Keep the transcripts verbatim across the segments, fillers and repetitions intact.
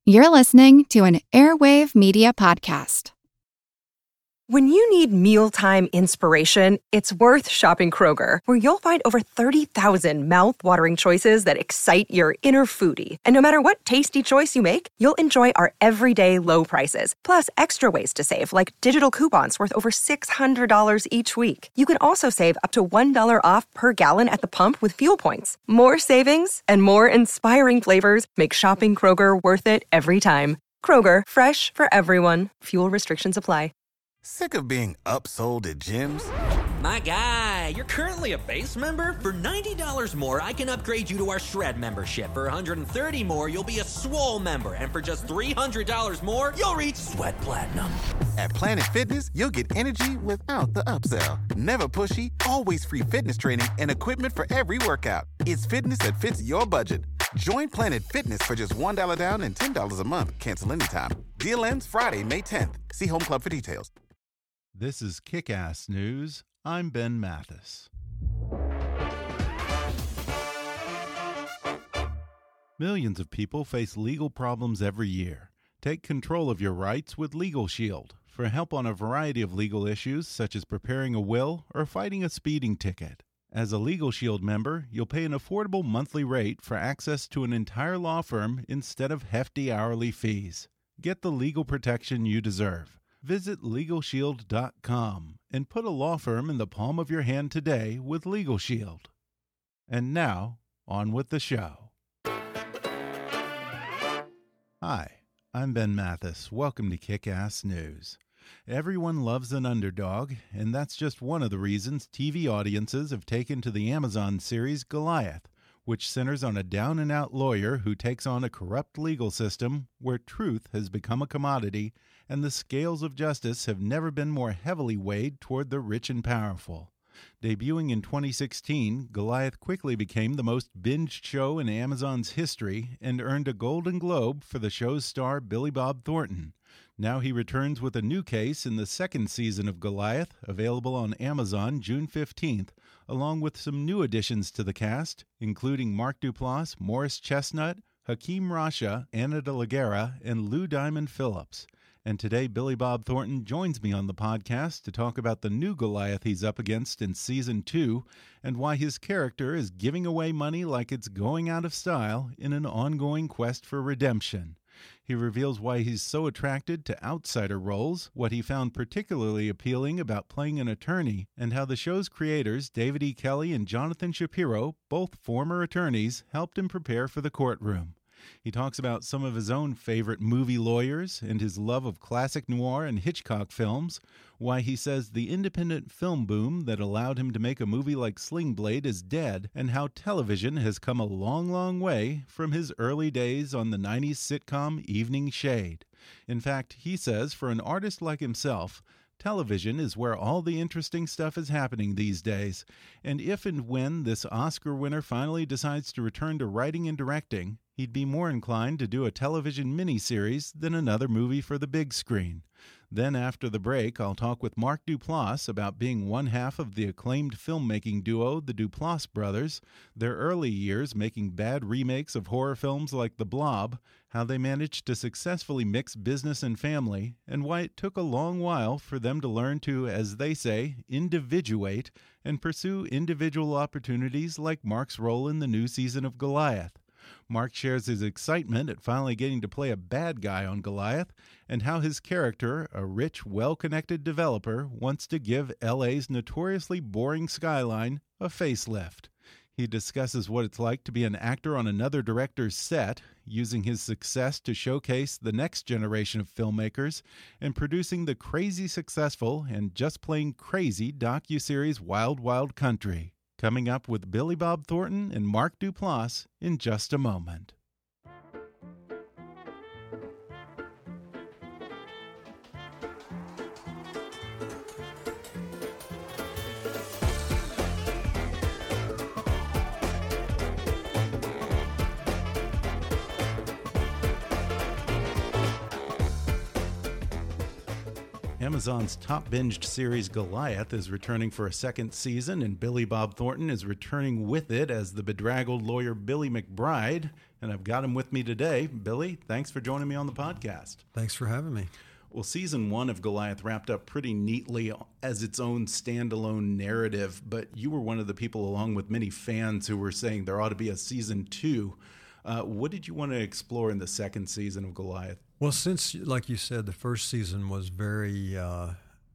You're listening to an Airwave Media Podcast. When you need mealtime inspiration, it's worth shopping Kroger, where you'll find over thirty thousand mouth-watering choices that excite your inner foodie. And no matter what tasty choice you make, you'll enjoy our everyday low prices, plus extra ways to save, like digital coupons worth over six hundred dollars each week. You can also save up to one dollar off per gallon at the pump with fuel points. More savings and more inspiring flavors make shopping Kroger worth it every time. Kroger, fresh for everyone. Fuel restrictions apply. Sick of being upsold at gyms? My guy, you're currently a base member? For ninety dollars more, I can upgrade you to our Shred membership. For one hundred thirty dollars more, you'll be a Swole member. And for just three hundred dollars more, you'll reach Sweat Platinum. At Planet Fitness, you'll get energy without the upsell. Never pushy, always free fitness training and equipment for every workout. It's fitness that fits your budget. Join Planet Fitness for just one dollar down and ten dollars a month. Cancel anytime. Deal ends Friday, May tenth. See Home Club for details. This is Kick-Ass News. I'm Ben Mathis. Millions of people face legal problems every year. Take control of your rights with Legal Shield for help on a variety of legal issues such as preparing a will or fighting a speeding ticket. As a Legal Shield member, you'll pay an affordable monthly rate for access to an entire law firm instead of hefty hourly fees. Get the legal protection you deserve. Visit Legal Shield dot com and put a law firm in the palm of your hand today with Legal Shield. And now, on with the show. Hi, I'm Ben Mathis. Welcome to Kick-Ass News. Everyone loves an underdog, and that's just one of the reasons T V audiences have taken to the Amazon series Goliath, which centers on a down-and-out lawyer who takes on a corrupt legal system where truth has become a commodity and the scales of justice have never been more heavily weighed toward the rich and powerful. Debuting in twenty sixteen, Goliath quickly became the most binged show in Amazon's history and earned a Golden Globe for the show's star Billy Bob Thornton. Now he returns with a new case in the second season of Goliath, available on Amazon June fifteenth, along with some new additions to the cast, including Mark Duplass, Morris Chestnut, Hakeem Rasha, Anna de la Guerra, and Lou Diamond Phillips. And today, Billy Bob Thornton joins me on the podcast to talk about the new Goliath he's up against in Season two and why his character is giving away money like it's going out of style in an ongoing quest for redemption. He reveals why he's so attracted to outsider roles, what he found particularly appealing about playing an attorney, and how the show's creators, David E. Kelley and Jonathan Shapiro, both former attorneys, helped him prepare for the courtroom. He talks about some of his own favorite movie lawyers and his love of classic noir and Hitchcock films, why he says the independent film boom that allowed him to make a movie like Sling Blade is dead, and how television has come a long, long way from his early days on the nineties sitcom Evening Shade. In fact, he says for an artist like himself, television is where all the interesting stuff is happening these days, and if and when this Oscar winner finally decides to return to writing and directing, he'd be more inclined to do a television miniseries than another movie for the big screen. Then after the break, I'll talk with Mark Duplass about being one half of the acclaimed filmmaking duo, the Duplass brothers, their early years making bad remakes of horror films like The Blob, how they managed to successfully mix business and family, and why it took a long while for them to learn to, as they say, individuate and pursue individual opportunities like Mark's role in the new season of Goliath. Mark shares his excitement at finally getting to play a bad guy on Goliath and how his character, a rich, well-connected developer, wants to give L A's notoriously boring skyline a facelift. He discusses what it's like to be an actor on another director's set, using his success to showcase the next generation of filmmakers, and producing the crazy successful and just plain crazy docuseries Wild Wild Country. Coming up with Billy Bob Thornton and Mark Duplass in just a moment. Amazon's top binged series Goliath is returning for a second season, and Billy Bob Thornton is returning with it as the bedraggled lawyer Billy McBride. and I've got him with me today. Billy, thanks for joining me on the podcast. Thanks for having me. Well, season one of Goliath wrapped up pretty neatly as its own standalone narrative, but you were one of the people, along with many fans, who were saying there ought to be a season two. Uh, what did you want to explore in the second season of Goliath? Well, since, like you said, the first season was very, uh,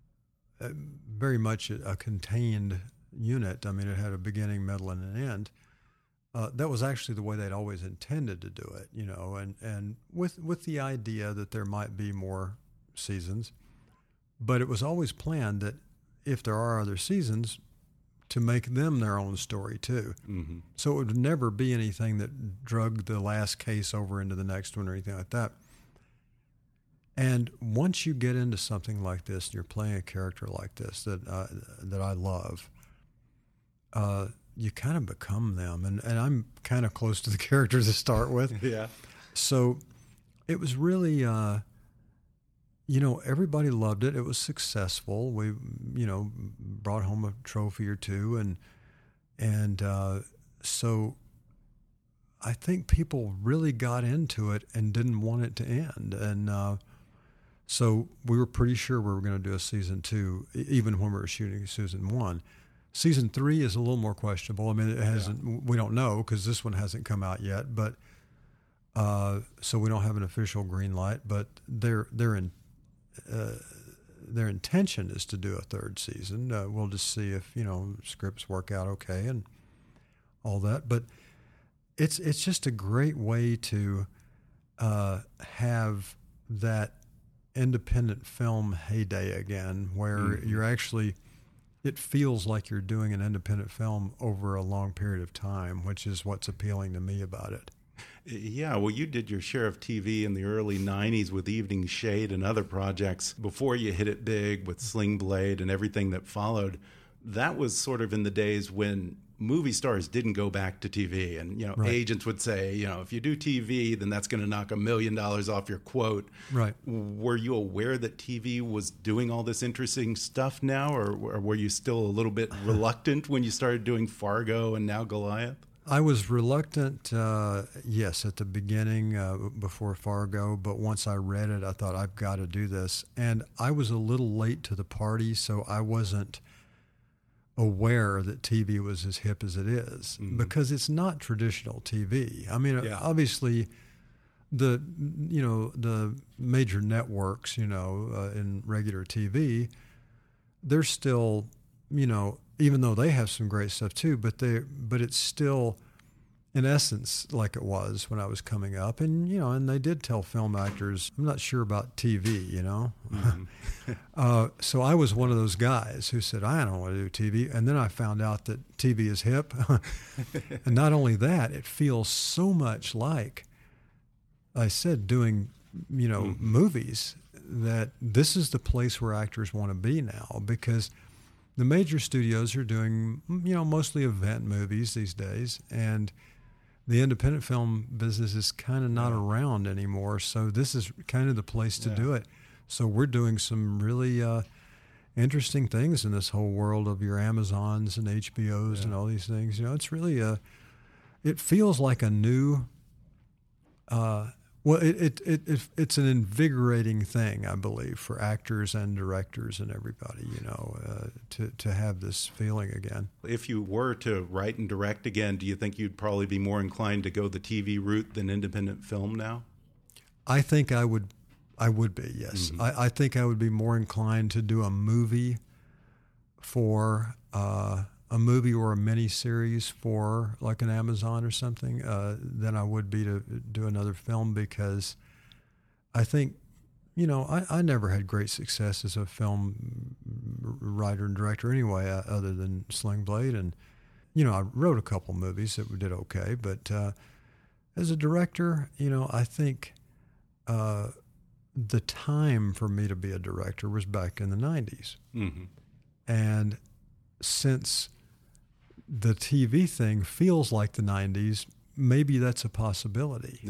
very much a contained unit. I mean, it had a beginning, middle, and an end. Uh, that was actually the way they'd always intended to do it, you know, and, and with with the idea that there might be more seasons, but it was always planned that if there are other seasons, to make them their own story too. Mm-hmm. So it would never be anything that drug the last case over into the next one or anything like that. And once you get into something like this, and you're playing a character like this that uh, that I love, uh, you kind of become them. And, and I'm kind of close to the character to start with. Yeah. So it was really, uh, you know, everybody loved it. It was successful. We, you know, brought home a trophy or two. And, and uh, so I think people really got into it and didn't want it to end. And uh, so we were pretty sure we were going to do a season two, even when we were shooting season one. Season three is a little more questionable. I mean, it hasn't. Yeah. We don't know because this one hasn't come out yet. But uh, so we don't have an official green light. But their their in, uh, their intention is to do a third season. Uh, we'll just see if you know scripts work out okay and all that. But it's it's just a great way to uh, have that independent film heyday again, where mm-hmm. you're actually. It feels like you're doing an independent film over a long period of time, which is what's appealing to me about it. Yeah, well, you did your share of T V in the early nineties with Evening Shade and other projects before you hit it big with Sling Blade and everything that followed. That was sort of in the days when movie stars didn't go back to T V. And, you know, right. agents would say, you know, if you do T V, then that's going to knock a million dollars off your quote. Right. Were you aware that T V was doing all this interesting stuff now, or, or were you still a little bit reluctant when you started doing Fargo and now Goliath? I was reluctant, uh, yes, at the beginning uh, before Fargo, but once I read it, I thought, I've got to do this. And I was a little late to the party, so I wasn't aware that T V was as hip as it is, mm-hmm. because it's not traditional T V. I mean, yeah. obviously, the you know the major networks, you know, uh, in regular T V, they're still, you know, even though they have some great stuff too, but they but it's still, in essence, like it was when I was coming up. And, you know, and they did tell film actors, I'm not sure about T V, you know. Mm-hmm. uh, so I was one of those guys who said, I don't want to do T V. And then I found out that T V is hip. And not only that, it feels so much like, I said, doing, you know, mm-hmm. movies, that this is the place where actors want to be now, because the major studios are doing, you know, mostly event movies these days. And the independent film business is kind of not yeah. around anymore, so this is kind of the place to yeah. do it. So we're doing some really uh, interesting things in this whole world of your Amazons and H B Os yeah. and all these things. You know, it's really a, it feels like a new, uh, well, it, it, it, it it's an invigorating thing, I believe, for actors and directors and everybody, you know, uh, to, to have this feeling again. If you were to write and direct again, do you think you'd probably be more inclined to go the T V route than independent film now? I think I would I would be, yes. Mm-hmm. I, I think I would be more inclined to do a movie for uh, a movie or a miniseries for like an Amazon or something uh, than I would be to do another film, because I think, you know, I, I never had great success as a film writer and director anyway, uh, other than Sling Blade. And, you know, I wrote a couple movies that did okay, but uh, as a director, you know, I think uh, the time for me to be a director was back in the nineties. Mm-hmm. And since the T V thing feels like the nineties, maybe that's a possibility. Yeah.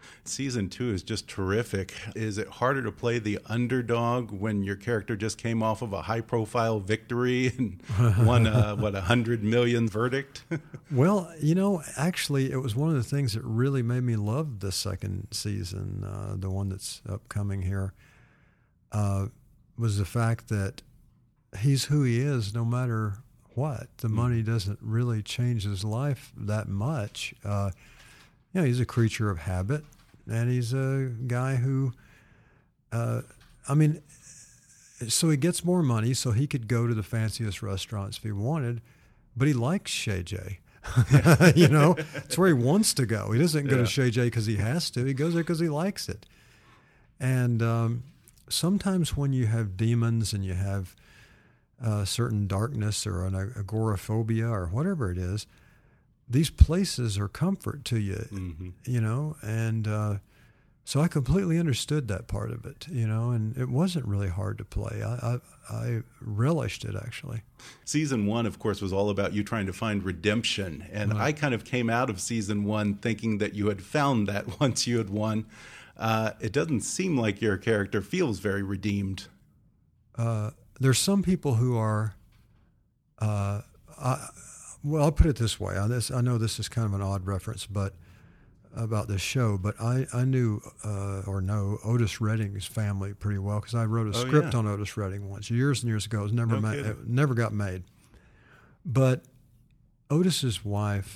Season two is just terrific. Is it harder to play the underdog when your character just came off of a high-profile victory and won a, what, a hundred million verdict? Well, you know, actually, it was one of the things that really made me love the second season, uh, the one that's upcoming here, uh, was the fact that he's who he is no matter what. The mm. money doesn't really change his life that much. Uh, you know, he's a creature of habit. And he's a guy who, uh, I mean, so he gets more money so he could go to the fanciest restaurants if he wanted, but he likes Shay J. You know, it's where he wants to go. He doesn't go yeah. to Shay J because he has to. He goes there because he likes it. And um, sometimes when you have demons and you have uh, certain darkness or an agoraphobia or whatever it is, these places are comfort to you, mm-hmm. you know, and uh, so I completely understood that part of it, you know, and it wasn't really hard to play. I, I, I relished it, actually. Season one, of course, was all about you trying to find redemption, and right. I kind of came out of season one thinking that you had found that once you had won. Uh, it doesn't seem like your character feels very redeemed. Uh, there's some people who are... Uh, I, Well, I'll put it this way. I, this, I know this is kind of an odd reference, but about this show, but I, I knew uh, or know Otis Redding's family pretty well because I wrote a oh, script yeah. on Otis Redding once, years and years ago. It was never no ma- it never got made. But Otis's wife,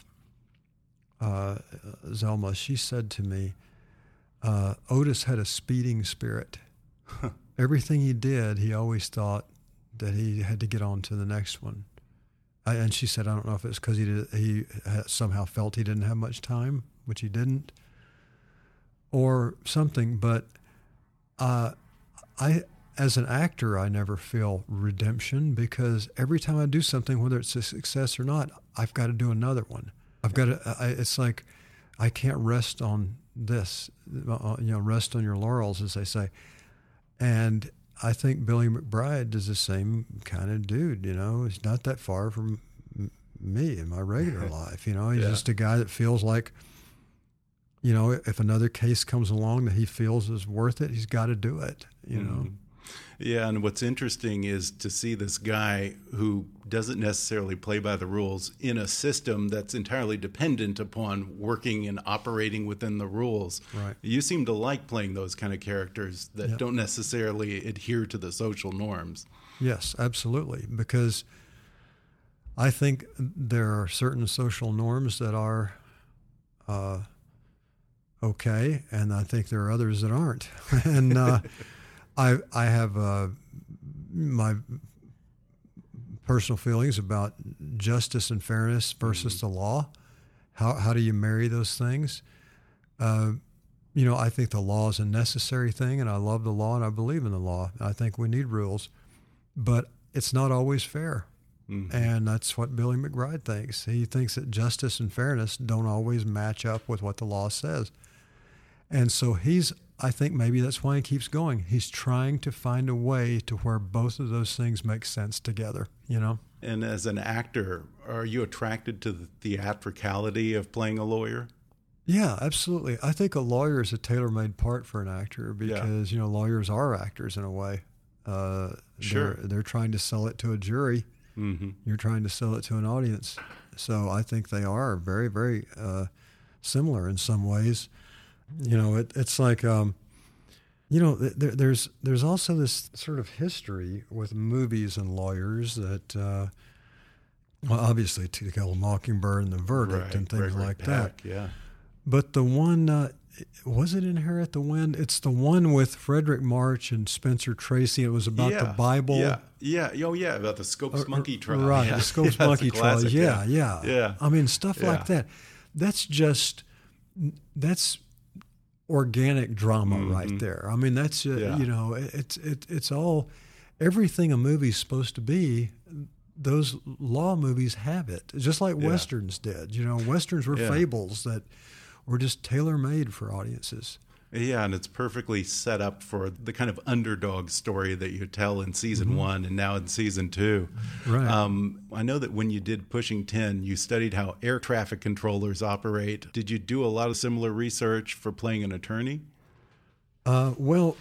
uh, Zelma, she said to me, uh, Otis had a speeding spirit. Everything he did, he always thought that he had to get on to the next one. I, and she said, I don't know if it's because he did, he somehow felt he didn't have much time, which he didn't, or something. But uh, I, as an actor, I never feel redemption because every time I do something, whether it's a success or not, I've got to do another one. I've got to. I, it's like I can't rest on this, uh, you know, rest on your laurels, as they say, and. I think Billy McBride is the same kind of dude, you know. He's not that far from m- me in my regular life, you know. He's yeah. just a guy that feels like, you know, if another case comes along that he feels is worth it, he's got to do it, you mm-hmm. know. Yeah, and what's interesting is to see this guy who doesn't necessarily play by the rules in a system that's entirely dependent upon working and operating within the rules. Right. You seem to like playing those kind of characters that yep. don't necessarily adhere to the social norms. Yes, absolutely, because I think there are certain social norms that are uh, okay, and I think there are others that aren't. and uh, I I have uh, my personal feelings about justice and fairness versus mm-hmm. the law. How how do you marry those things? Uh, you know, I think the law is a necessary thing, and I love the law, and I believe in the law. I think we need rules, but it's not always fair. Mm-hmm. And that's what Billy McBride thinks. He thinks that justice and fairness don't always match up with what the law says. And so he's, I think maybe that's why he keeps going. He's trying to find a way to where both of those things make sense together, you know? And as an actor, are you attracted to the theatricality of playing a lawyer? Yeah, absolutely. I think a lawyer is a tailor-made part for an actor because, yeah. you know, lawyers are actors in a way. Uh, sure. They're, they're trying to sell it to a jury. Mm-hmm. You're trying to sell it to an audience. So I think they are very, very uh, similar in some ways. You know, it, it's like, um, you know, there, there's there's also this sort of history with movies and lawyers that, uh, well, obviously To Kill a Mockingbird and The Verdict right. and things Gregory like Peck, that. Yeah. But the one, uh, was it Inherit the Wind? It's the one with Frederick March and Spencer Tracy. It was about yeah, the Bible. Yeah, yeah, oh yeah, about the Scopes uh, Monkey trial. Right, yeah. the Scopes yeah, Monkey trial. Classic, yeah, yeah, yeah, yeah. I mean, stuff yeah. like that. That's just, that's organic drama mm-hmm. right there. I mean, that's, uh, yeah. you know, it's it, it's all, everything a movie's supposed to be, those law movies have it, just like yeah. Westerns did. You know, Westerns were yeah. fables that were just tailor-made for audiences. Yeah, and it's perfectly set up for the kind of underdog story that you tell in season mm-hmm. one and now in season two. Right. Um, I know that when you did Pushing ten, you studied how air traffic controllers operate. Did you do a lot of similar research for playing an attorney? Uh, well,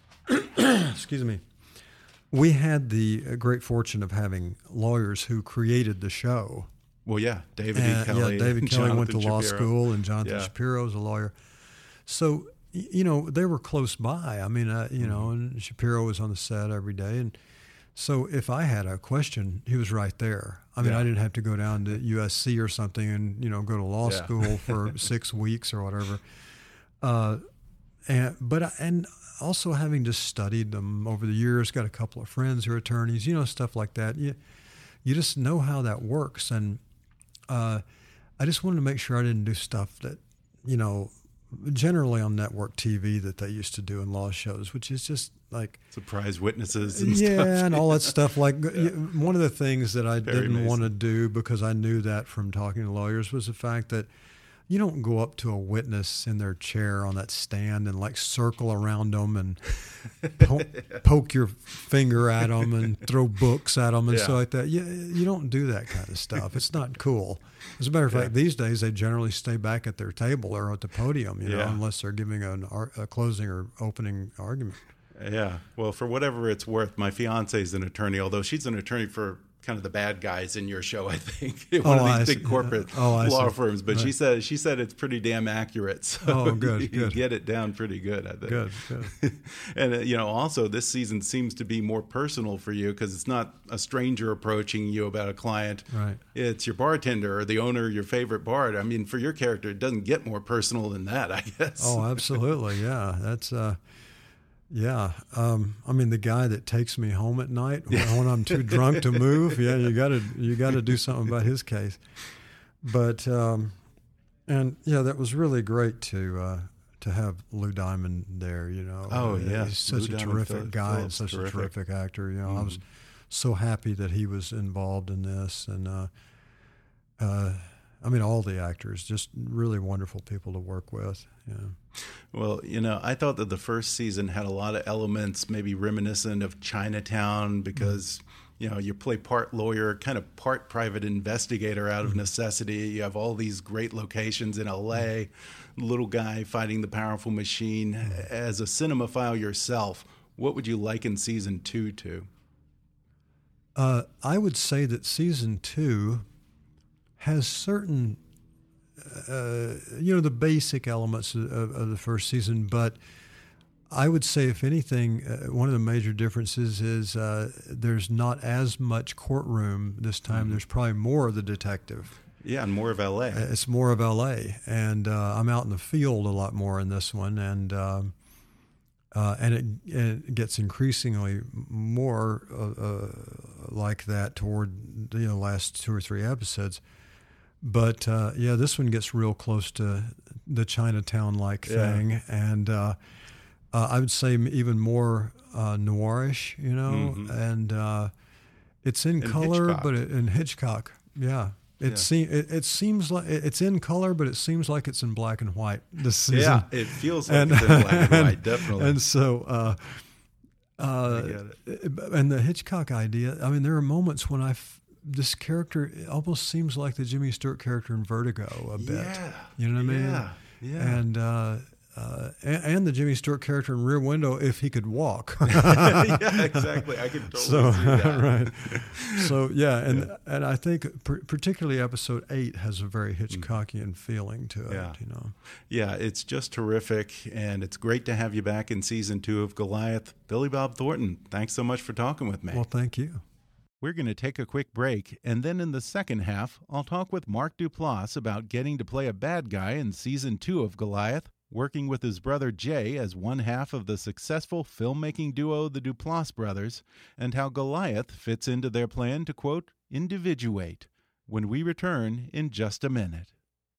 excuse me. We had the great fortune of having lawyers who created the show. Well, yeah, David E. Kelly. Yeah, David Kelly Jonathan went to law Shapiro. school, and Jonathan yeah. Shapiro is a lawyer. So, you know, they were close by. I mean, uh, you mm-hmm. know, and Shapiro was on the set every day. And so if I had a question, he was right there. I mean, yeah. I didn't have to go down to U S C or something and, you know, go to law yeah. school for six weeks or whatever. Uh, and, but, I, and also having just studied them over the years, got a couple of friends who are attorneys, you know, stuff like that. You, you just know how that works. And uh, I just wanted to make sure I didn't do stuff that, you know, generally on network T V that they used to do in law shows, which is just like surprise witnesses and yeah, stuff. and all that stuff. Like yeah. one of the things that I Very didn't Mason. want to do because I knew that from talking to lawyers was the fact that you don't go up to a witness in their chair on that stand and like circle around them and po- poke your finger at them and throw books at them and yeah. stuff like that. You, you don't do that kind of stuff. It's not cool. As a matter of fact, yeah. these days they generally stay back at their table or at the podium, you know, yeah. unless they're giving an ar- a closing or opening argument. Yeah. Well, for whatever it's worth, my fiance is an attorney, although she's an attorney for kind of the bad guys in your show, I think, one oh, of these I big see. corporate oh, law see. firms. But right. she said she said it's pretty damn accurate. So oh, good, you good. get it down pretty good, I think. Good, good. And uh, you know, also this season seems to be more personal for you because it's not a stranger approaching you about a client. Right. It's your bartender or the owner of your favorite bar. I mean, for your character, it doesn't get more personal than that, I guess. Oh, absolutely. Yeah, that's. Uh, Yeah, um, I mean the guy that takes me home at night when, when I'm too drunk to move. Yeah, you got to you got to do something about his case. But um, and yeah, that was really great to uh, to have Lou Diamond there. You know, oh yeah, he's such Lou a Diamond terrific Phillips, guy and such terrific. a terrific actor. You know, mm. I was so happy that he was involved in this, and uh, uh, I mean all the actors, just really wonderful people to work with. Yeah. Well, you know, I thought that the first season had a lot of elements maybe reminiscent of Chinatown because, mm-hmm. you know, you play part lawyer, kind of part private investigator out of mm-hmm. necessity. You have all these great locations in L A, mm-hmm. little guy fighting the powerful machine. Mm-hmm. As a cinemaphile yourself, what would you liken season two to? Uh, I would say that season two has certain Uh, you know, the basic elements of, of the first season, but I would say, if anything, uh, one of the major differences is uh, there's not as much courtroom this time. Mm-hmm. There's probably more of the detective. Yeah, and more of L A. Uh, it's more of L A, and uh, I'm out in the field a lot more in this one, and um, uh, and it, it gets increasingly more uh, uh, like that toward you know last two or three episodes. But, uh, yeah, this one gets real close to the Chinatown-like thing. Yeah. And uh, uh, I would say even more uh, noirish, you know. Mm-hmm. And uh, it's in and color, Hitchcock. but it, in Hitchcock, yeah. It, yeah. Se- it, it seems like it's in color, but it seems like it's in black and white this season. Yeah, it feels like and, it's in black and, and white, definitely. And so... Uh, uh, I get it. And the Hitchcock idea, I mean, there are moments when I... F- This character almost seems like the Jimmy Stewart character in Vertigo a bit. Yeah. You know what I mean? Yeah. Yeah. And, uh, uh, and, and the Jimmy Stewart character in Rear Window if he could walk. Yeah, exactly. I can totally so, see that. Right. So, yeah. And, yeah. and I think per- particularly episode eight has a very Hitchcockian feeling to it, yeah. you know. Yeah, it's just terrific. And it's great to have you back in season two of Goliath. Billy Bob Thornton, thanks so much for talking with me. Well, thank you. We're going to take a quick break, and then in the second half, I'll talk with Mark Duplass about getting to play a bad guy in season two of Goliath, working with his brother Jay as one half of the successful filmmaking duo the Duplass brothers, and how Goliath fits into their plan to, quote, individuate, when we return in just a minute.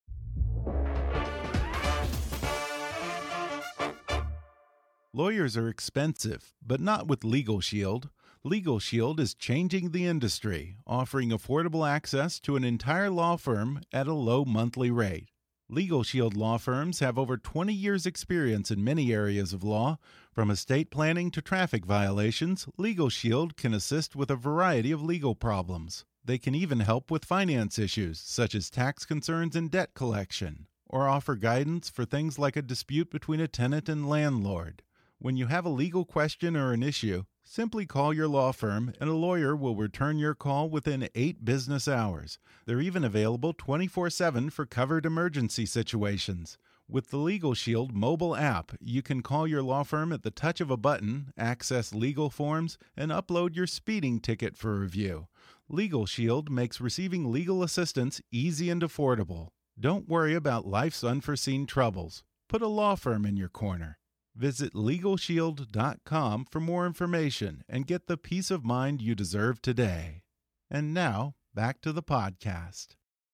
Lawyers are expensive, but not with Legal Shield. Legal Shield is changing the industry, offering affordable access to an entire law firm at a low monthly rate. Legal Shield law firms have over twenty years' experience in many areas of law. From estate planning to traffic violations, Legal Shield can assist with a variety of legal problems. They can even help with finance issues, such as tax concerns and debt collection, or offer guidance for things like a dispute between a tenant and landlord. When you have a legal question or an issue, simply call your law firm and a lawyer will return your call within eight business hours. They're even available twenty-four seven for covered emergency situations. With the Legal Shield mobile app, you can call your law firm at the touch of a button, access legal forms, and upload your speeding ticket for review. Legal Shield makes receiving legal assistance easy and affordable. Don't worry about life's unforeseen troubles. Put a law firm in your corner. Visit legal shield dot com for more information and get the peace of mind you deserve today. And now, back to the podcast.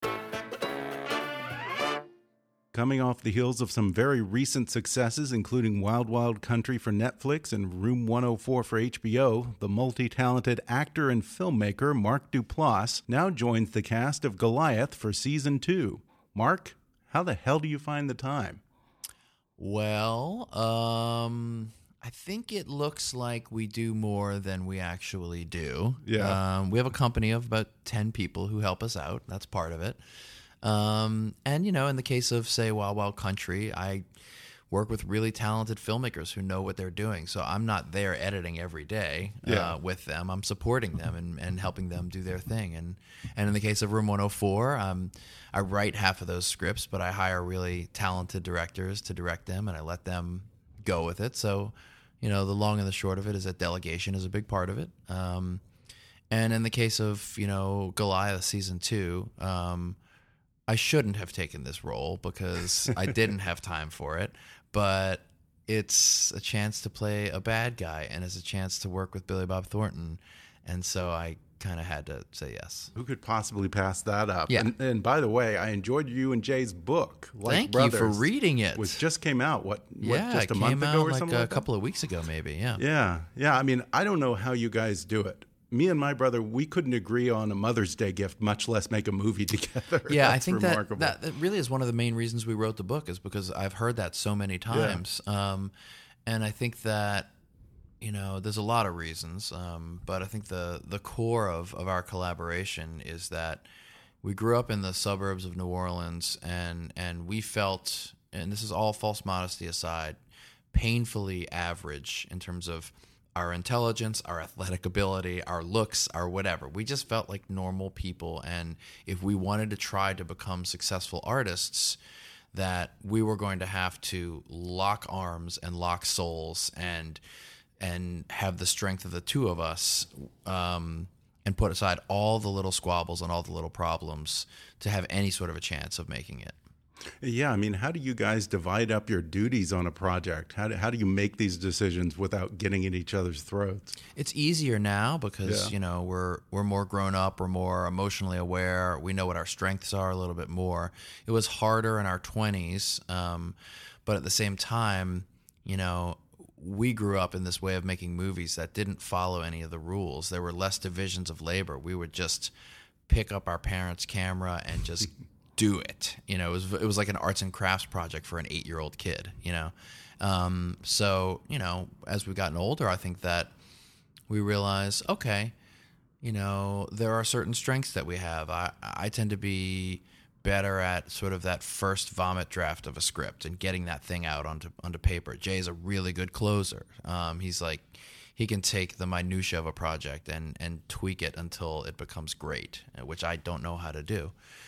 Coming off the heels of some very recent successes, including Wild Wild Country for Netflix and Room one oh four for H B O, the multi-talented actor and filmmaker Mark Duplass now joins the cast of Goliath for Season two. Mark, how the hell do you find the time? Well, um, I think it looks like we do more than we actually do. Yeah. Um, we have a company of about ten people who help us out. That's part of it. Um, and, you know, in the case of, say, Wild Wild Country, I work with really talented filmmakers who know what they're doing. So I'm not there editing every day yeah. uh, with them. I'm supporting them and, and helping them do their thing. And and in the case of Room one oh four, um, I write half of those scripts, but I hire really talented directors to direct them, and I let them go with it. So, you know, the long and the short of it is that delegation is a big part of it. Um, and in the case of, you know, Goliath Season two, um, I shouldn't have taken this role because I didn't have time for it. But it's a chance to play a bad guy, and it's a chance to work with Billy Bob Thornton. And so I kind of had to say yes. Who could possibly pass that up? Yeah. And, and by the way, I enjoyed you and Jay's book, Like Thank Brothers, you for reading it. Which just came out, what, what yeah, just a it month came ago out or like something a like that? couple of weeks ago, maybe, yeah. Yeah, yeah. I mean, I don't know how you guys do it. Me and my brother, we couldn't agree on a Mother's Day gift, much less make a movie together. Yeah, That's I think remarkable. that, that that really is one of the main reasons we wrote the book, is because I've heard that so many times. Yeah. Um, and I think that, you know, there's a lot of reasons, um, but I think the, the core of, of our collaboration is that we grew up in the suburbs of New Orleans, and, and we felt, and this is all false modesty aside, painfully average in terms of our intelligence, our athletic ability, our looks, our whatever. We just felt like normal people, and if we wanted to try to become successful artists, that we were going to have to lock arms and lock souls and and have the strength of the two of us, um, and put aside all the little squabbles and all the little problems to have any sort of a chance of making it. Yeah, I mean, how do you guys divide up your duties on a project? How do, how do you make these decisions without getting at each other's throats? It's easier now because, yeah. you know, we're we're more grown up, we're more emotionally aware, we know what our strengths are a little bit more. It was harder in our twenties, um, but at the same time, you know, we grew up in this way of making movies that didn't follow any of the rules. There were less divisions of labor. We would just pick up our parents' camera and just do it. You know, it was it was like an arts and crafts project for an eight-year-old kid, you know. Um, so, you know, as we've gotten older, I think that we realize, okay, you know, there are certain strengths that we have. I, I tend to be better at sort of that first vomit draft of a script and getting that thing out onto onto paper. Jay's a really good closer. Um, he's like, he can take the minutia of a project and, and tweak it until it becomes great, which I don't know how to do.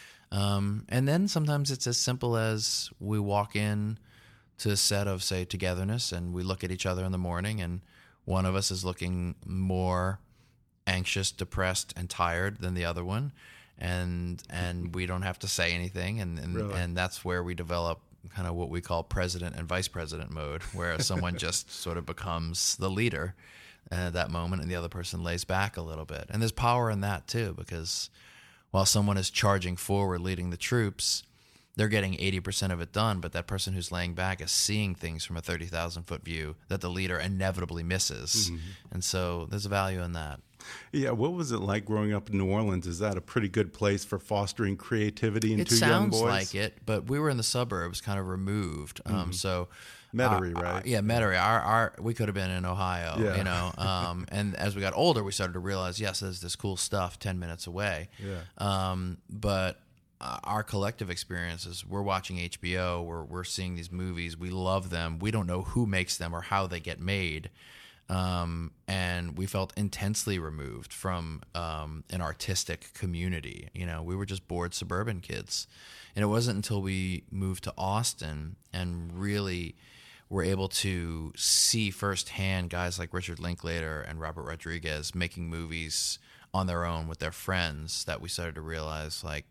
Um, and then sometimes it's as simple as we walk in to a set of, say, Togetherness, and we look at each other in the morning, and one of us is looking more anxious, depressed, and tired than the other one, and and we don't have to say anything, and and, Really? and that's where we develop kind of what we call president and vice president mode, where someone just sort of becomes the leader at that moment, and the other person lays back a little bit. And there's power in that too, because while someone is charging forward, leading the troops, they're getting eighty percent of it done, but that person who's laying back is seeing things from a thirty thousand foot view that the leader inevitably misses. Mm-hmm. And so there's a value in that. Yeah, what was it like growing up in New Orleans? Is that a pretty good place for fostering creativity in It two young boys? sounds like it, but we were in the suburbs, kind of removed. Um, Mm-hmm. So, Metairie, our- right? our- yeah, Metairie. Our, our, we could have been in Ohio, Yeah. you know. Um, and as we got older, we started to realize, yes, there's this cool stuff ten minutes away. Yeah. Um, but uh, our collective experiences, we're watching H B O, we're we're seeing these movies, we love them. We don't know who makes them or how they get made. Um, and we felt intensely removed from um, an artistic community. You know, we were just bored suburban kids. And it wasn't until we moved to Austin and really were able to see firsthand guys like Richard Linklater and Robert Rodriguez making movies on their own with their friends that we started to realize, like,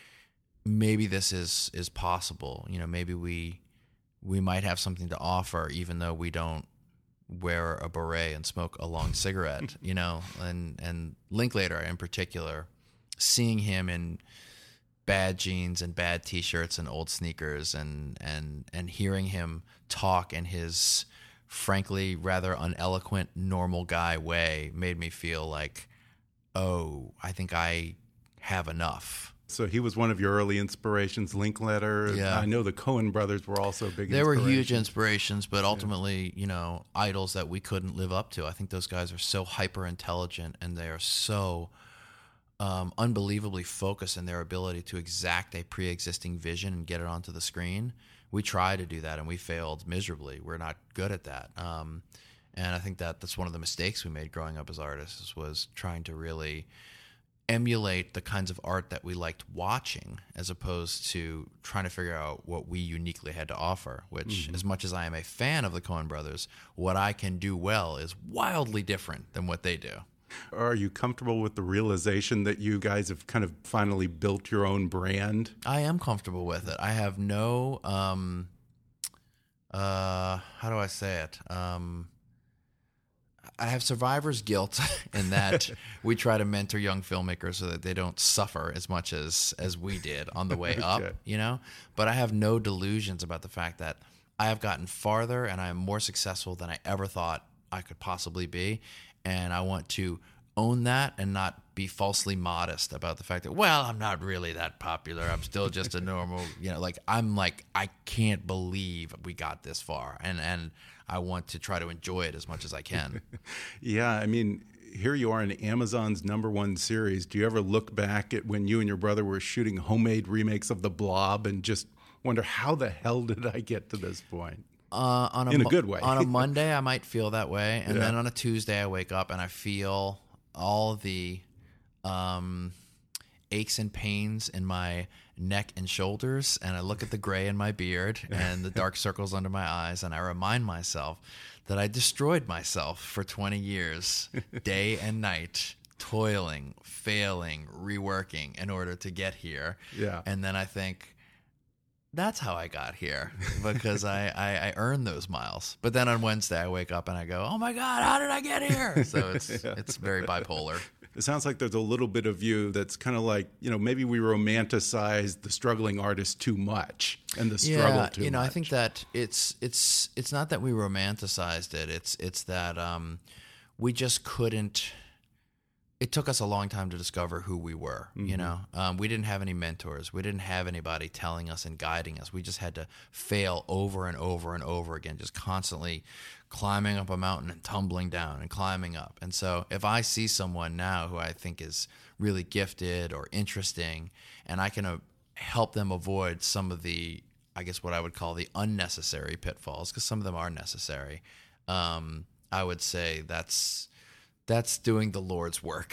maybe this is is possible. You know, maybe we we might have something to offer, even though we don't wear a beret and smoke a long cigarette. You know, and and Linklater in particular, seeing him in bad jeans and bad T-shirts and old sneakers, and and and hearing him talk in his frankly rather uneloquent normal guy way made me feel like, oh, I think I have enough. So he was one of your early inspirations, Linklater. Yeah. I know the Coen brothers were also big They were huge inspirations. inspirations, but ultimately, you know, idols that we couldn't live up to. I think those guys are so hyper intelligent, and they are so um, unbelievably focused in their ability to exact a pre-existing vision and get it onto the screen. We tried to do that, and we failed miserably. We're not good at that. Um, and I think that that's one of the mistakes we made growing up as artists, was trying to really emulate the kinds of art that we liked watching, as opposed to trying to figure out what we uniquely had to offer, which, mm-hmm. as much as I am a fan of the Coen brothers, what I can do well is wildly different than what they do. Are you comfortable with the realization that you guys have kind of finally built your own brand? I am comfortable with it. I have no, um, uh, how do I say it? Um, I have survivor's guilt in that we try to mentor young filmmakers so that they don't suffer as much as, as we did on the way up, Okay. you know? But I have no delusions about the fact that I have gotten farther and I am more successful than I ever thought I could possibly be. And I want to own that and not be falsely modest about the fact that, well, I'm not really that popular. I'm still just a normal, you know, like, I'm like, I can't believe we got this far. And, and I want to try to enjoy it as much as I can. Yeah, I mean, here you are in Amazon's number one series. Do you ever look back at when you and your brother were shooting homemade remakes of The Blob and just wonder, how the hell did I get to this point? Uh, on a In a mo- good way. On a Monday, I might feel that way, and Yeah. then on a Tuesday, I wake up and I feel all the um, aches and pains in my neck and shoulders, and I look at the gray in my beard and the dark circles under my eyes, and I remind myself that I destroyed myself for twenty years, day and night, toiling, failing, reworking in order to get here. Yeah. And then I think, that's how I got here, because I, I, I earned those miles. But then on Wednesday, I wake up and I go, oh my God, how did I get here? So it's Yeah. it's very bipolar. It sounds like there's a little bit of you that's kind of like, you know, maybe we romanticize the struggling artist too much and the struggle Yeah, too you know, much. I think that it's it's it's not that we romanticized it. It's it's that um, we just couldn't. It took us a long time to discover who we were, you know? Um, we didn't have any mentors. We didn't have anybody telling us and guiding us. We just had to fail over and over and over again, just constantly climbing up a mountain and tumbling down and climbing up. And so if I see someone now who I think is really gifted or interesting, and I can uh, help them avoid some of the, I guess what I would call the unnecessary pitfalls, because some of them are necessary, um, I would say that's... That's doing the Lord's work.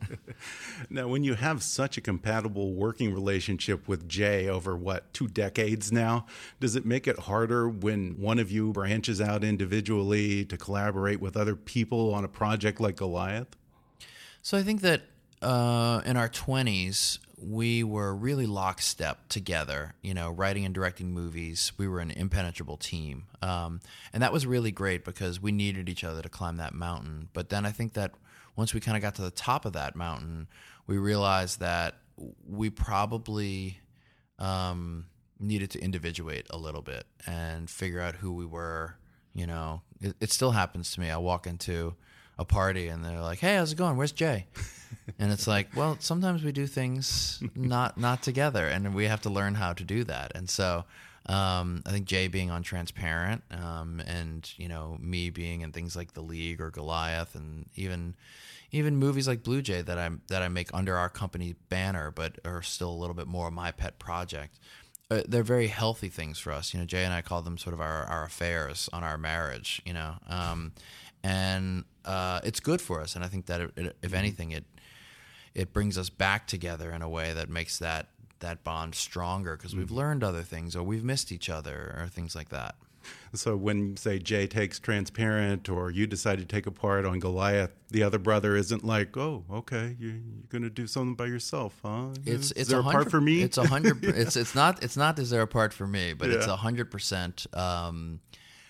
Now, when you have such a compatible working relationship with Jay over, what, two decades now, does it make it harder when one of you branches out individually to collaborate with other people on a project like Goliath? So I think that uh, in our twenties, we were really lockstep together, you know, writing and directing movies. We were an impenetrable team. Um, and that was really great because we needed each other to climb that mountain. But then I think that once we kind of got to the top of that mountain, we realized that we probably um, needed to individuate a little bit and figure out who we were. You know, it, it still happens to me. I walk into a party and they're like, "Hey, how's it going? Where's Jay?" And it's like, well, sometimes we do things not not together, and we have to learn how to do that. And so um, I think Jay being on Transparent, um, and you know me being in things like The League or Goliath, and even even movies like Blue Jay that I that I make under our company banner, but are still a little bit more my pet project. Uh, they're very healthy things for us. You know, Jay and I call them sort of our, our affairs on our marriage, you know, um, and uh, it's good for us. And I think that it, it, if anything, it it brings us back together in a way that makes that, that bond stronger because we've learned other things or we've missed each other or things like that. So when, say, Jay takes Transparent or you decide to take a part on Goliath, the other brother isn't like, oh, okay, you're, you're going to do something by yourself, huh? It's, is it's there a part for me? It's a hundred. It's it's not it's not is there a part for me, but Yeah. it's a hundred percent. Um,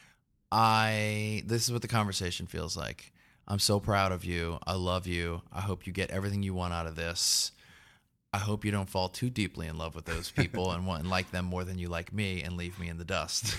I this is what the conversation feels like. I'm so proud of you. I love you. I hope you get everything you want out of this. I hope you don't fall too deeply in love with those people and want and like them more than you like me and leave me in the dust.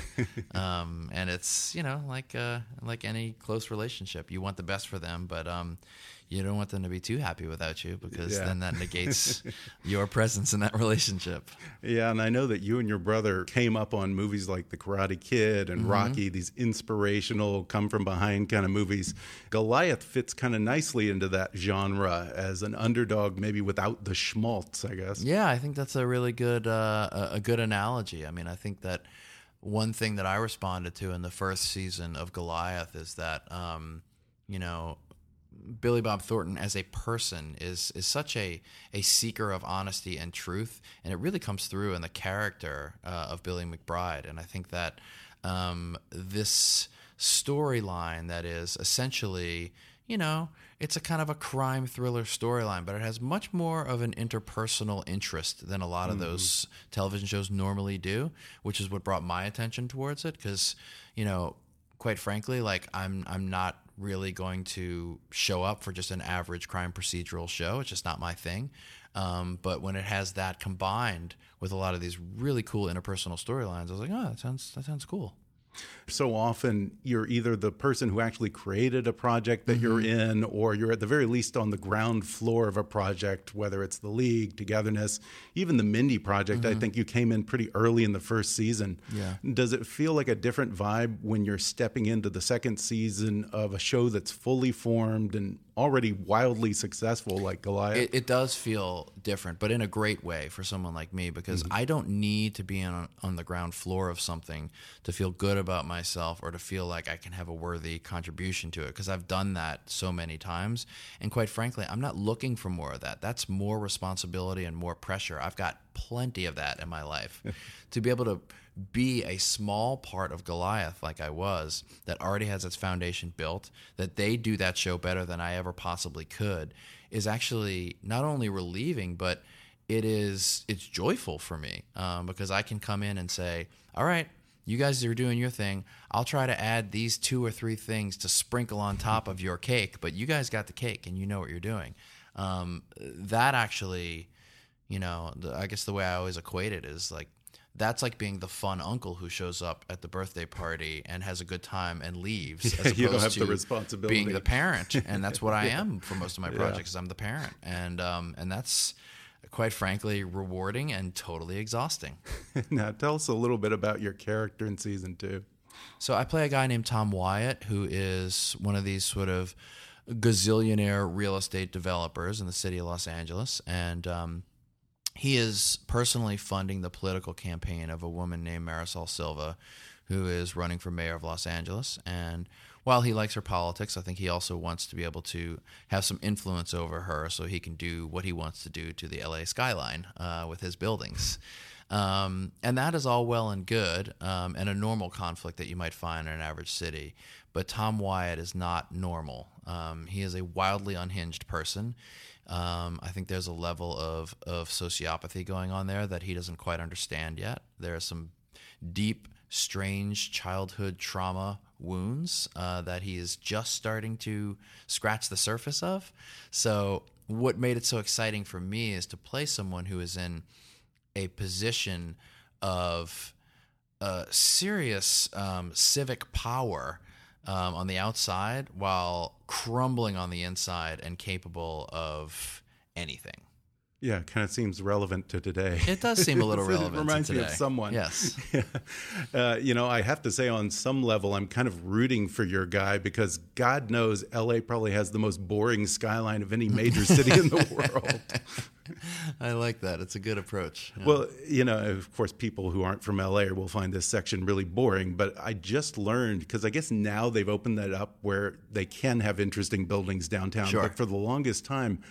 Um, and it's, you know, like uh, like any close relationship. You want the best for them, but um, you don't want them to be too happy without you because Yeah. then that negates your presence in that relationship. Yeah, and I know that you and your brother came up on movies like The Karate Kid and Mm-hmm. Rocky, these inspirational, come-from-behind kind of movies. Goliath fits kind of nicely into that genre as an underdog, maybe without the schmaltz, I guess. Yeah, I think that's a really good uh, a a good analogy. I mean, I think that one thing that I responded to in the first season of Goliath is that, um, you know, Billy Bob Thornton as a person is is such a a seeker of honesty and truth, and it really comes through in the character uh, of Billy McBride. And I think that um, this storyline that is essentially, you know, it's a kind of a crime thriller storyline, but it has much more of an interpersonal interest than a lot of Mm-hmm. those television shows normally do, which is what brought my attention towards it. Because, you know, quite frankly, like I'm I'm not really going to show up for just an average crime procedural show. It's just not my thing. Um, but when it has that combined with a lot of these really cool interpersonal storylines, I was like, oh, that sounds that sounds cool. So often you're either the person who actually created a project that you're in, or you're at the very least on the ground floor of a project, whether it's The League, Togetherness, even the Mindy Project. I think you came in pretty early in the first season. Yeah. Does it feel like a different vibe when you're stepping into the second season of a show that's fully formed and already wildly successful like Goliath? It, it does feel different, but in a great way for someone like me, because I don't need to be on, on the ground floor of something to feel good about myself or to feel like I can have a worthy contribution to it, because I've done that so many times. And quite frankly, I'm not looking for more of that. That's more responsibility and more pressure. I've got plenty of that in my life. To be able to be a small part of Goliath like I was, that already has its foundation built, that they do that show better than I ever possibly could, is actually not only relieving, but it is it's joyful for me, um, because I can come in and say, all right, you guys are doing your thing. I'll try to add these two or three things to sprinkle on top of your cake, but you guys got the cake and you know what you're doing. Um, that actually, you know, the, I guess the way I always equate it is like, that's like being the fun uncle who shows up at the birthday party and has a good time and leaves, Yeah, as opposed you don't have to the responsibility. being the parent. And that's what I am for most of my Yeah. projects. Is I'm the parent, and um, and that's quite frankly rewarding and totally exhausting. Now, tell us a little bit about your character in season two. So I play a guy named Tom Wyatt, who is one of these sort of gazillionaire real estate developers in the city of Los Angeles, and um, he is personally funding the political campaign of a woman named Marisol Silva, who is running for mayor of Los Angeles. And while he likes her politics, I think he also wants to be able to have some influence over her so he can do what he wants to do to the L A skyline uh, with his buildings. Um, and that is all well and good, um, and a normal conflict that you might find in an average city. But Tom Wyatt is not normal. Um, he is a wildly unhinged person. Um, I think there's a level of, of sociopathy going on there that he doesn't quite understand yet. There are some deep, strange childhood trauma wounds uh, that he is just starting to scratch the surface of. So what made it so exciting for me is to play someone who is in a position of uh, serious um, civic power um, on the outside while crumbling on the inside and capable of anything. Yeah, kind of seems relevant to today. It does seem a little relevant It reminds to me today. of someone. Yes. Yeah. Uh, you know, I have to say on some level, I'm kind of rooting for your guy because God knows L A probably has the most boring skyline of any major city in the world. I like that. It's a good approach. Yeah. Well, you know, of course, people who aren't from L A will find this section really boring, but I just learned, because I guess now they've opened that up where they can have interesting buildings downtown. Sure. But for the longest time,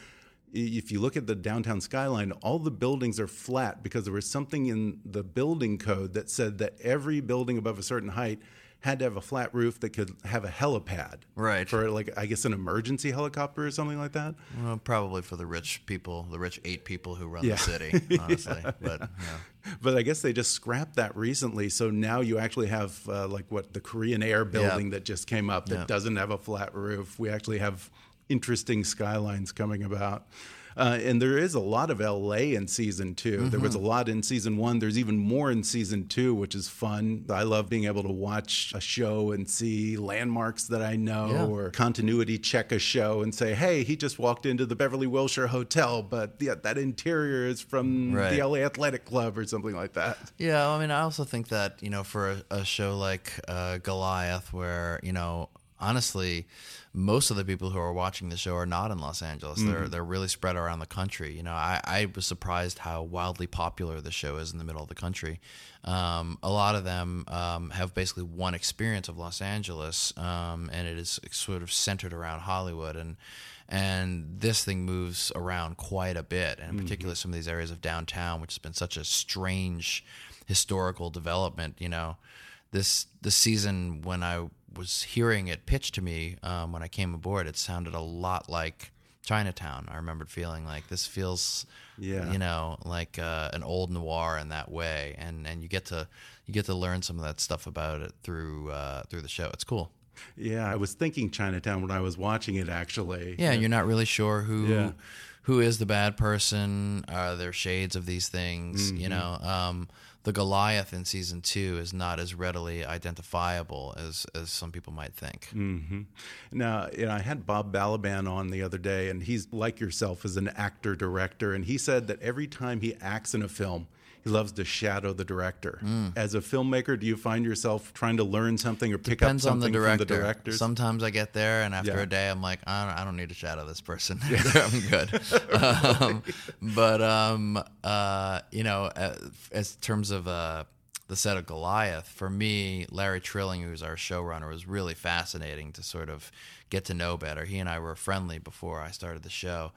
if you look at the downtown skyline, all the buildings are flat because there was something in the building code that said that every building above a certain height had to have a flat roof that could have a helipad. Right. For, like, I guess an emergency helicopter or something like that. Well, probably for the rich people, the rich eight people who run Yeah. the city, honestly. Yeah. But yeah. But I guess they just scrapped that recently. So now you actually have uh, like what the Korean Air building Yeah. that just came up that Yeah. doesn't have a flat roof. We actually have interesting skylines coming about. Uh, and there is a lot of L A in season two. Mm-hmm. There was a lot in season one. There's even more in season two, which is fun. I love being able to watch a show and see landmarks that I know, Yeah. or continuity check a show and say, hey, he just walked into the Beverly Wilshire Hotel, but yeah, that interior is from Right. the L A Athletic Club or something like that. Yeah, I mean, I also think that, you know, for a, a show like uh, Goliath, where, you know, honestly, most of the people who are watching the show are not in Los Angeles. Mm-hmm. They're they're really spread around the country. You know, I, I was surprised how wildly popular the show is in the middle of the country. Um, a lot of them um, have basically one experience of Los Angeles, um, and it is sort of centered around Hollywood. And and this thing moves around quite a bit, and in mm-hmm. particular some of these areas of downtown, which has been such a strange historical development. You know, this this season when I was hearing it pitched to me um, when I came aboard, it sounded a lot like Chinatown. I remembered feeling like this feels, yeah. you know, like uh, an old noir in that way, and and you get to you get to learn some of that stuff about it through uh, through the show. It's cool. Yeah, I was thinking Chinatown when I was watching it, actually. Yeah, you're not really sure who yeah. who is the bad person. Are there shades of these things? Mm-hmm. You know. Um, The Goliath in season two is not as readily identifiable as, as some people might think. Mm-hmm. Now, you know, I had Bob Balaban on the other day, and he's like yourself as an actor-director, and he said that every time he acts in a film, he loves to shadow the director. Mm. As a filmmaker, do you find yourself trying to learn something or pick Depends up something on the director. from the directors? Sometimes I get there, and after yeah. a day, I'm like, I don't, I don't need to shadow this person. I'm good. um, but, um, uh, you know, as terms of uh, the set of Goliath, for me, Larry Trilling, who's our showrunner, was really fascinating to sort of get to know better. He and I were friendly before I started the show.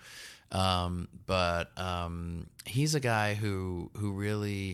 Um, but um, he's a guy who who really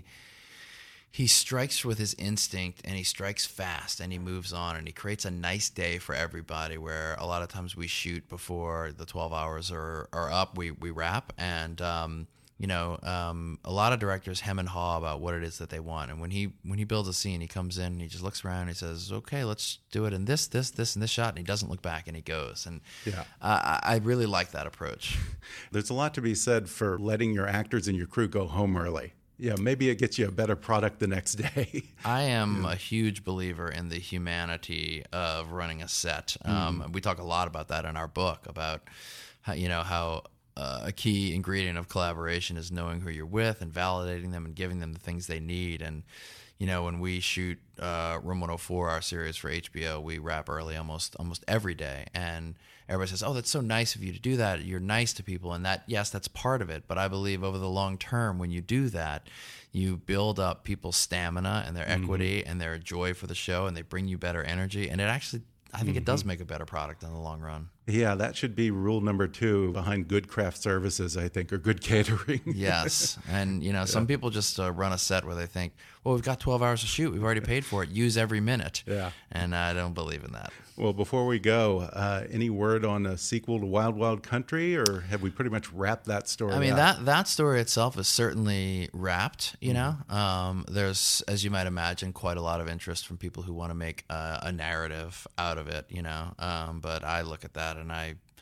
he strikes with his instinct, and he strikes fast, and he moves on, and he creates a nice day for everybody. Where a lot of times we shoot before the twelve hours are are up, we we wrap, and um, you know, um, a lot of directors hem and haw about what it is that they want. And when he when he builds a scene, he comes in and he just looks around and he says, okay, let's do it in this, this, this, and this shot. And he doesn't look back, and he goes. And yeah. uh, I really like that approach. There's a lot to be said for letting your actors and your crew go home early. Yeah, maybe it gets you a better product the next day. I am yeah. a huge believer in the humanity of running a set. Um, mm. We talk a lot about that in our book, about how, you know, how Uh, a key ingredient of collaboration is knowing who you're with and validating them and giving them the things they need. And, you know, when we shoot uh, Room one oh four, our series for H B O, we wrap early almost almost every day. And everybody says, oh, that's so nice of you to do that. You're nice to people. And that, yes, that's part of it. But I believe over the long term, when you do that, you build up people's stamina and their mm-hmm. equity and their joy for the show, and they bring you better energy. And it actually, I think mm-hmm. it does make a better product in the long run. Yeah, that should be rule number two behind good craft services, I think, or good catering. Yes. And, you know, some yeah. people just uh, run a set where they think, well, we've got twelve hours to shoot. We've already paid for it. Use every minute. Yeah. And I don't believe in that. Well, before we go, uh, any word on a sequel to Wild Wild Country, or have we pretty much wrapped that story I mean, up? that that story itself is certainly wrapped, you mm-hmm. know. Um, there's, as you might imagine, quite a lot of interest from people who want to make uh, a narrative out of it, you know. Um, but I look at that and I...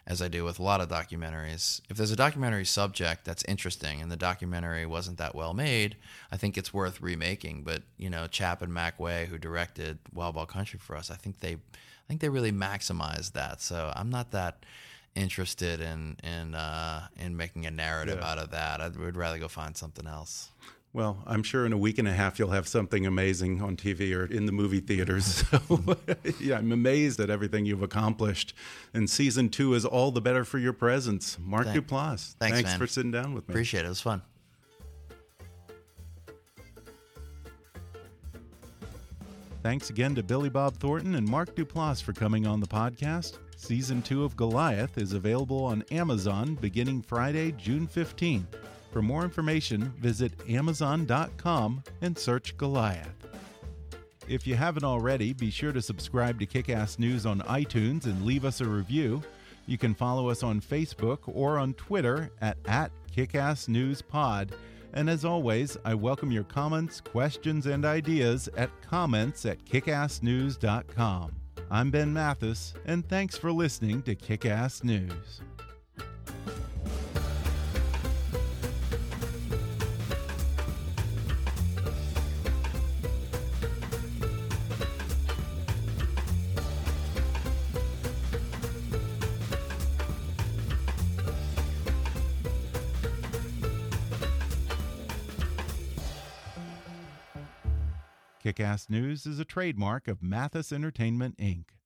as I do with a lot of documentaries. If there's a documentary subject that's interesting and the documentary wasn't that well made, I think it's worth remaking. But, you know, Chap and Mac Way, who directed Wild Wild Country for us, I think they I think they really maximized that. So I'm not that interested in in uh, in making a narrative Yeah. out of that. I would rather go find something else. Well, I'm sure in a week and a half you'll have something amazing on T V or in the movie theaters. So, yeah, I'm amazed at everything you've accomplished. And season two is all the better for your presence. Mark Thank- Duplass, thanks, thanks man. for sitting down with me. Appreciate it. It was fun. Thanks again to Billy Bob Thornton and Mark Duplass for coming on the podcast. Season two of Goliath is available on Amazon beginning Friday, June fifteenth. For more information, visit amazon dot com and search Goliath. If you haven't already, be sure to subscribe to Kick-Ass News on iTunes and leave us a review. You can follow us on Facebook or on Twitter at, at KickassNewsPod. And as always, I welcome your comments, questions, and ideas at comments at kickass news dot com. I'm Ben Mathis, and thanks for listening to Kick-Ass News. Kick-Ass News is a trademark of Mathis Entertainment, Incorporated